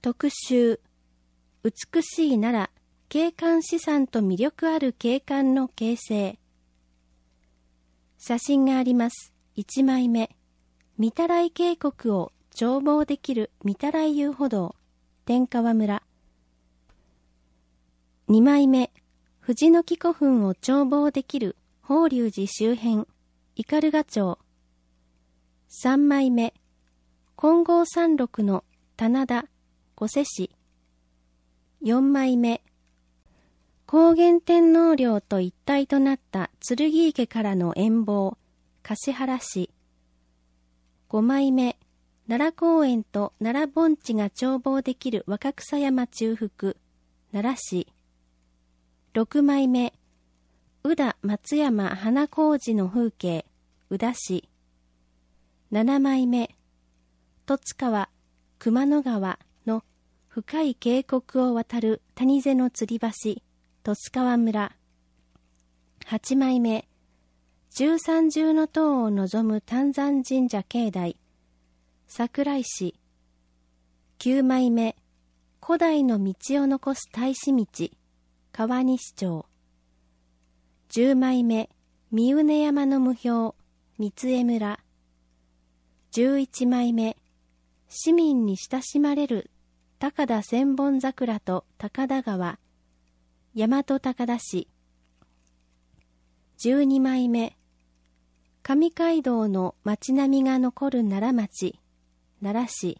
特集、美しい奈良、景観資産と魅力ある景観の形成。写真があります。1枚目、御手洗渓谷を眺望できる御手洗遊歩道、天川村。2枚目、藤の木古墳を眺望できる法隆寺周辺、斑鳩町。3枚目、金剛山麓の棚田、御所市。4枚目、高原天皇陵と一体となった剣池からの遠望、橿原市。5枚目、奈良公園と奈良盆地が眺望できる若草山中腹、奈良市。6枚目、宇田松山花小路の風景、宇陀市。7枚目、十津川、熊野川の深い渓谷を渡る谷瀬の吊り橋、十津川村。8枚目、十三重の塔を望む丹山神社境内、桜井市。9枚目、古代の道を残す大使道、川西町。10枚目、三畝山の無標、三重村。11枚目、市民に親しまれる高田千本桜と高田川、大和高田市。12枚目、上街道の街並みが残る奈良町、奈良市。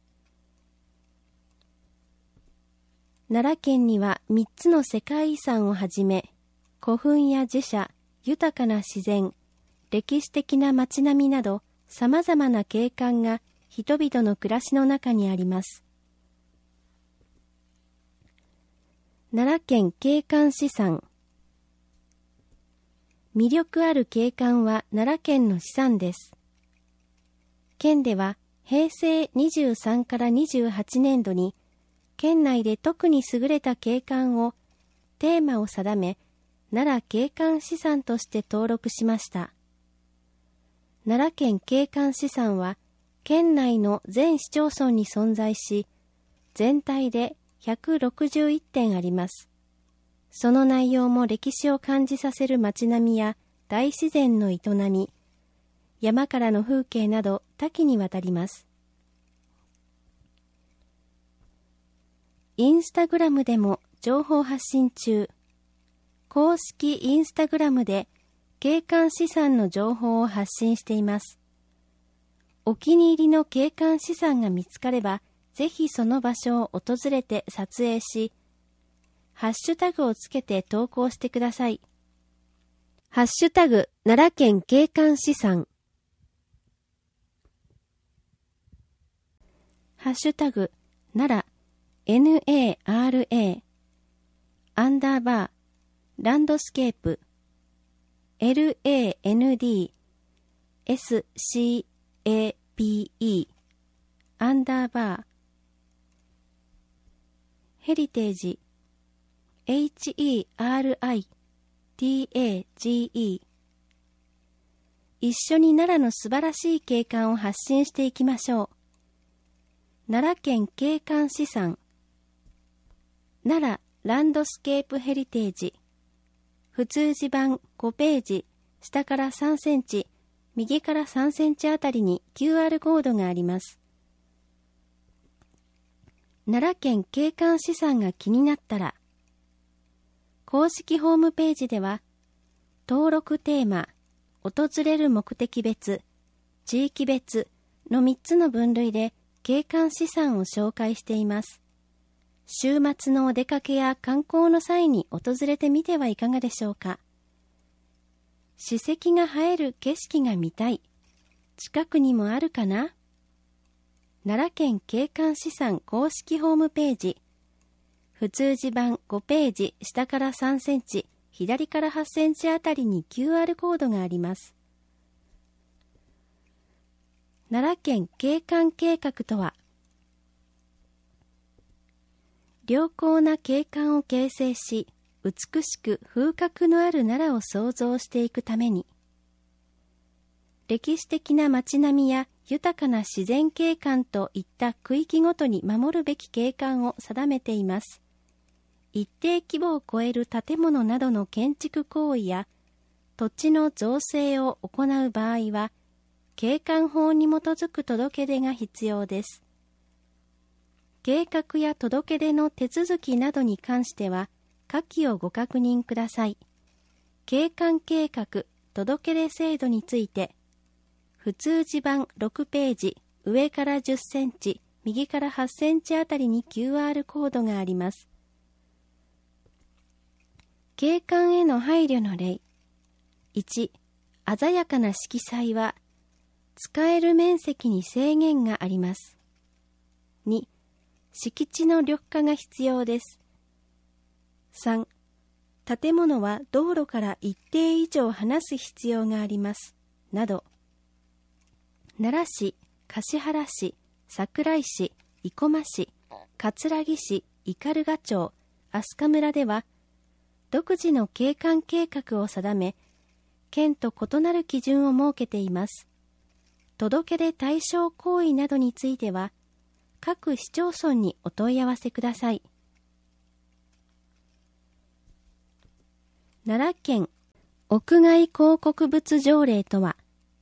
奈良県には3つの世界遺産をはじめ、古墳や寺社、豊かな自然、歴史的な街並みなど、様々な景観が人々の暮らしの中にあります。奈良県景観資産。魅力ある景観は奈良県の資産です。県では平成23から28年度に県内で特に優れた景観をテーマを定め、奈良景観資産として登録しました。奈良県景観資産は県内の全市町村に存在し、全体で161点あります。その内容も歴史を感じさせる街並みや大自然の営み、山からの風景など多岐にわたります。インスタグラムでも情報発信中。公式インスタグラムで景観資産の情報を発信しています。お気に入りの景観資産が見つかれば、ぜひその場所を訪れて撮影し、ハッシュタグをつけて投稿してください。ハッシュタグ奈良県景観資産。ハッシュタグ奈良 NARA アンダーバーランドスケープ LANDSCAPE アンダーバーヘリテージ HERITAGE 一緒に奈良の素晴らしい景観を発信していきましょう。奈良県景観資産奈良ランドスケープヘリテージ普通字版5ページ下から3センチ右から3センチあたりに QR コードがあります。奈良県景観資産が気になったら公式ホームページでは登録テーマ、訪れる目的別、地域別の3つの分類で景観資産を紹介しています。週末のお出かけや観光の際に訪れてみてはいかがでしょうか。史跡が映える景色が見たい。近くにもあるかな。奈良県景観資産公式ホームページ。普通字版5ページ下から3センチ、左から8センチあたりに QR コードがあります。奈良県景観計画とは、良好な景観を形成し、美しく風格のある奈良を創造していくために、歴史的な街並みや豊かな自然景観といった区域ごとに守るべき景観を定めています。一定規模を超える建物などの建築行為や土地の造成を行う場合は、景観法に基づく届け出が必要です。計画や届け出の手続きなどに関しては、下記をご確認ください。景観計画届け出制度について、普通字版6ページ、上から10センチ、右から8センチあたりに QR コードがあります。景観への配慮の例。1、鮮やかな色彩は、使える面積に制限があります。2、敷地の緑化が必要です。3、建物は道路から一定以上離す必要があります。など、奈良市、橿原市、桜井市、生駒市、葛城市、斑鳩町、飛鳥村では、独自の景観計画を定め、県と異なる基準を設けています。届け出対象行為などについては、各市町村にお問い合わせください。奈良県屋外広告物条例とは、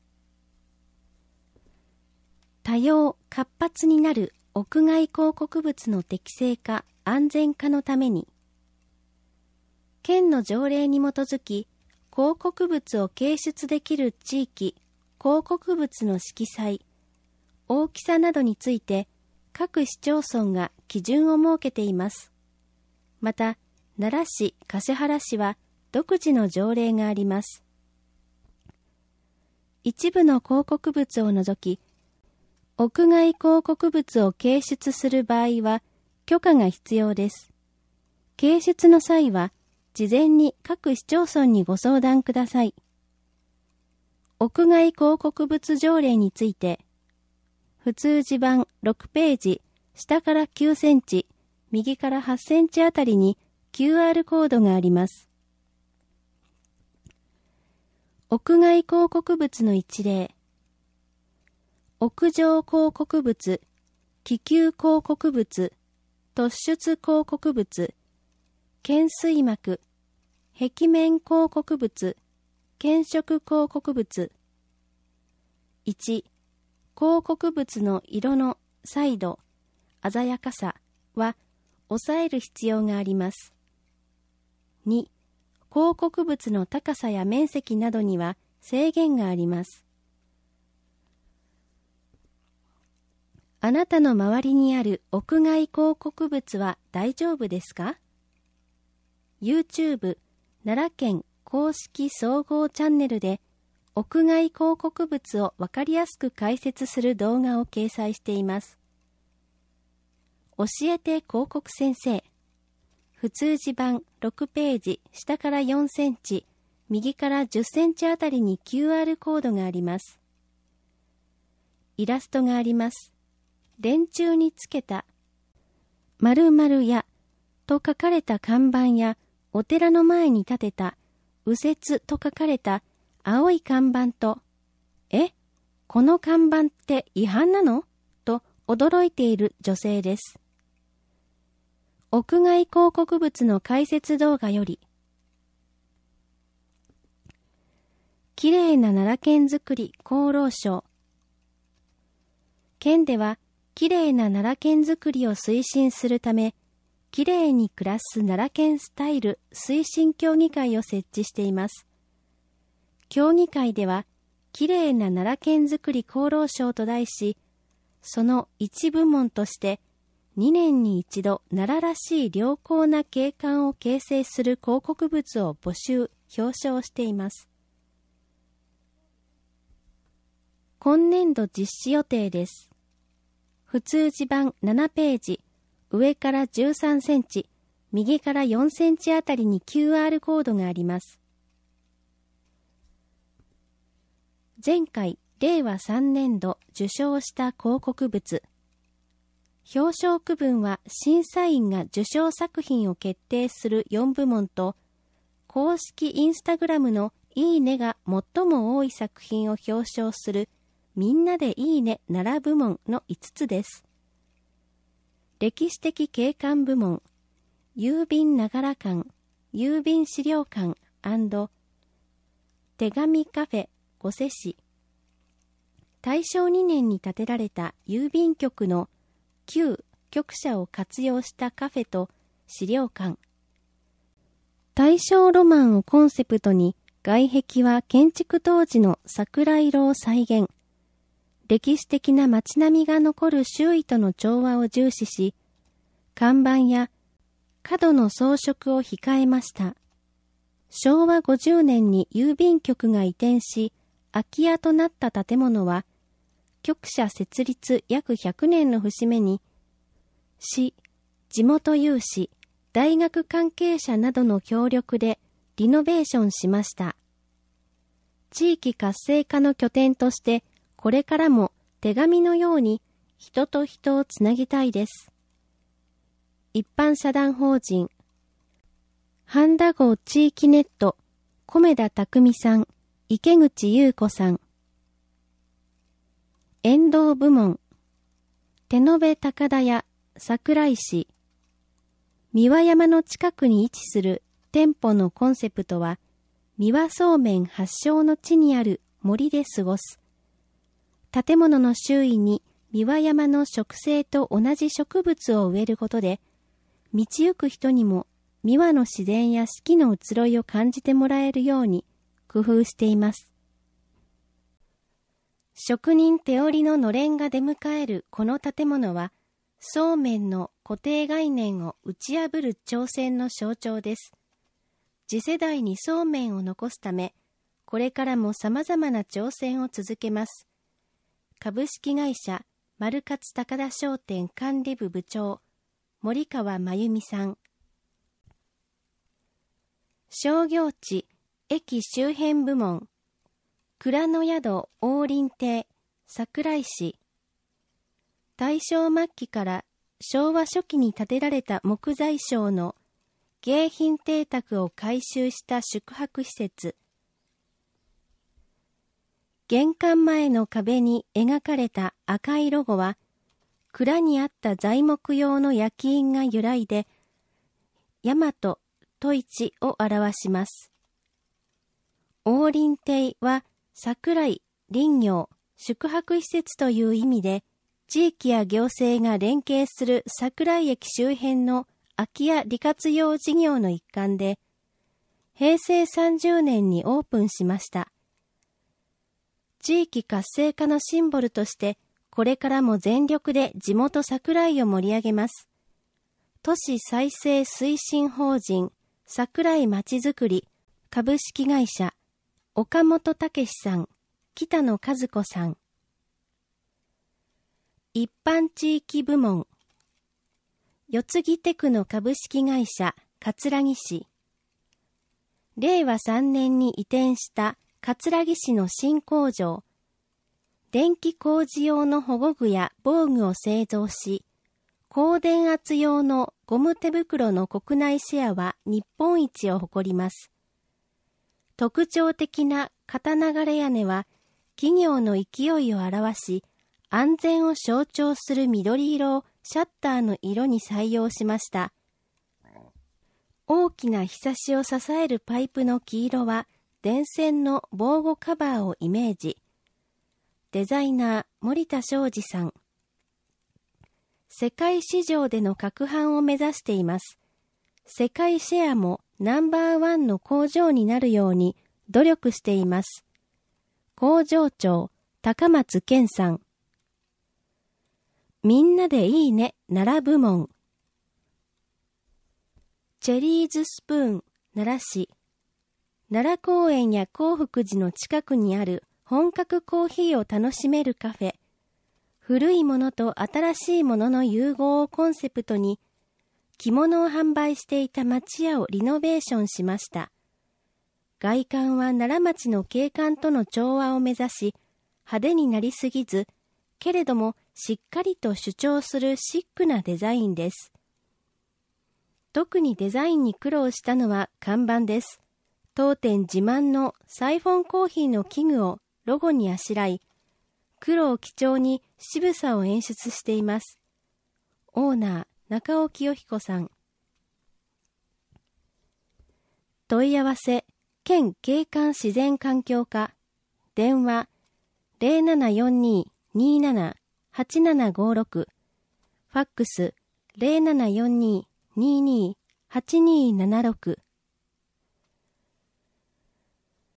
多様・活発になる屋外広告物の適正化・安全化のために、県の条例に基づき、広告物を掲出できる地域、広告物の色彩、大きさなどについて、各市町村が基準を設けています。また、奈良市、橿原市は独自の条例があります。一部の広告物を除き、屋外広告物を掲出する場合は許可が必要です。掲出の際は、事前に各市町村にご相談ください。屋外広告物条例について、普通字版6ページ、下から9センチ、右から8センチあたりに QR コードがあります。屋外広告物の一例。屋上広告物、気球広告物、突出広告物、懸垂幕、壁面広告物、検色広告物。1、広告物の色の彩度、鮮やかさは抑える必要があります。2、広告物の高さや面積などには制限があります。あなたの周りにある屋外広告物は大丈夫ですか？ YouTube 奈良県公式総合チャンネルで屋外広告物をわかりやすく解説する動画を掲載しています。教えて広告先生。普通字版6ページ、下から4センチ、右から10センチあたりに QR コードがあります。イラストがあります。電柱につけた〇〇やと書かれた看板やお寺の前に立てた右折と書かれた青い看板と、この看板って違反なの？と驚いている女性です。屋外広告物の解説動画より、きれいな奈良県づくり厚労省。県では、きれいな奈良県づくりを推進するため、きれいに暮らす奈良県スタイル推進協議会を設置しています。協議会では、きれいな奈良県づくり厚労省と題し、その一部門として、2年に一度奈良らしい良好な景観を形成する広告物を募集、表彰しています。今年度実施予定です。普通字版7ページ、上から13センチ、右から4センチあたりに QR コードがあります。前回、令和3年度受賞した広告物。表彰区分は審査員が受賞作品を決定する4部門と、公式インスタグラムのいいねが最も多い作品を表彰するみんなでいいね奈良部門の5つです。歴史的景観部門、郵便ながら館、郵便資料館&手紙カフェ御所市。大正2年に建てられた郵便局の旧局舎を活用したカフェと資料館。大正ロマンをコンセプトに外壁は建築当時の桜色を再現。歴史的な街並みが残る周囲との調和を重視し、看板や角の装飾を控えました。昭和50年に郵便局が移転し、空き家となった建物は、局舎設立約100年の節目に、市、地元有志、大学関係者などの協力でリノベーションしました。地域活性化の拠点として、これからも手紙のように人と人をつなぎたいです。一般社団法人、半田郷地域ネット、米田匠さん、池口優子さん。沿道部門、手延べ高田屋、桜井市。三輪山の近くに位置する店舗のコンセプトは、三輪そうめん発祥の地にある森で過ごす。建物の周囲に三輪山の植生と同じ植物を植えることで、道行く人にも三輪の自然や四季の移ろいを感じてもらえるように工夫しています。職人手織りののれんが出迎えるこの建物は、そうめんの固定概念を打ち破る挑戦の象徴です。次世代にそうめんを残すため、これからも様々な挑戦を続けます。株式会社丸勝高田商店管理部部長、森川真由美さん。商業地、駅周辺部門、蔵の宿王林亭、桜井市。大正末期から昭和初期に建てられた木材商の迎賓邸宅を改修した宿泊施設。玄関前の壁に描かれた赤いロゴは、蔵にあった材木用の焼き印が由来で、大和都市を表します。王林亭は桜井林業宿泊施設という意味で、地域や行政が連携する桜井駅周辺の空き家利活用事業の一環で、平成30年にオープンしました。地域活性化のシンボルとして、これからも全力で地元桜井を盛り上げます。都市再生推進法人桜井まちづくり株式会社岡本武さん、北野和子さん。一般地域部門、四つ木テクノ株式会社葛城市。令和3年に移転した葛城市の新工場、電気工事用の保護具や防具を製造し、高電圧用のゴム手袋の国内シェアは日本一を誇ります。特徴的な片流れ屋根は企業の勢いを表し、安全を象徴する緑色をシャッターの色に採用しました。大きなひさしを支えるパイプの黄色は電線の防護カバーをイメージ。デザイナー森田昌司さん。世界市場での拡販を目指しています。世界シェアもナンバーワンの工場になるように努力しています。工場長高松健さん。みんなでいいね奈良部門。チェリーズスプーン奈良市。奈良公園や興福寺の近くにある本格コーヒーを楽しめるカフェ。古いものと新しいものの融合をコンセプトに、着物を販売していた町屋をリノベーションしました。外観は奈良町の景観との調和を目指し、派手になりすぎず、けれどもしっかりと主張するシックなデザインです。特にデザインに苦労したのは看板です。当店自慢のサイフォンコーヒーの器具をロゴにあしらい、 黒を基調に渋さを演出しています。オーナー、中尾清彦さん。問い合わせ、県景観自然環境課。電話、0742-27-8756。ファックス、0742-22-8276。